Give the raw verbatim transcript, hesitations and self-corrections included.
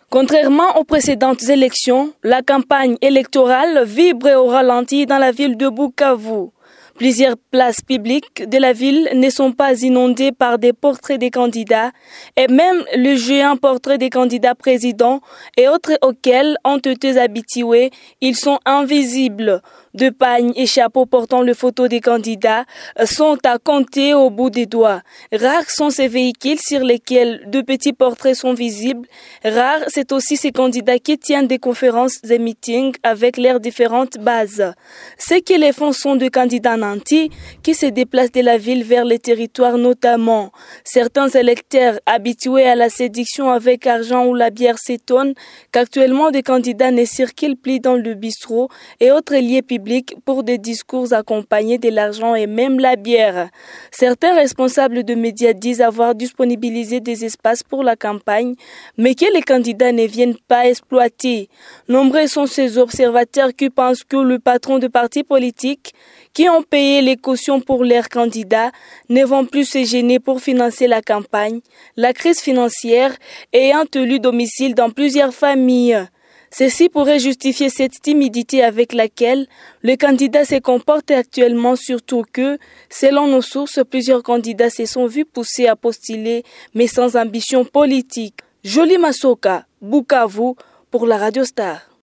Contrairement aux précédentes élections, la campagne électorale vibre au ralenti dans la ville de Bukavu. Plusieurs places publiques de la ville ne sont pas inondées par des portraits des candidats et même le géant portrait des candidats présidents et autres auxquels ont été habitués, ils sont invisibles. De pagnes et chapeaux portant le photo des candidats sont à compter au bout des doigts. Rares sont ces véhicules sur lesquels de petits portraits sont visibles. Rares, c'est aussi ces candidats qui tiennent des conférences et meetings avec leurs différentes bases. Ceux qui les font sont de candidats nantis qui se déplacent de la ville vers les territoires notamment. Certains électeurs habitués à la séduction avec argent ou la bière s'étonnent qu'actuellement des candidats ne circulent plus dans le bistrot et autres lieux publics pour des discours accompagnés de l'argent et même la bière. Certains responsables de médias disent avoir disponibilisé des espaces pour la campagne, mais que les candidats ne viennent pas exploiter. Nombreux sont ces observateurs qui pensent que le patron de partis politiques qui ont payé les cautions pour leurs candidats ne vont plus se gêner pour financer la campagne, la crise financière ayant élu domicile dans plusieurs familles. Ceci pourrait justifier cette timidité avec laquelle le candidat se comporte actuellement, surtout que, selon nos sources, plusieurs candidats se sont vus pousser à postuler, mais sans ambition politique. Jolie Masoka, Bukavu, pour la Radio Star.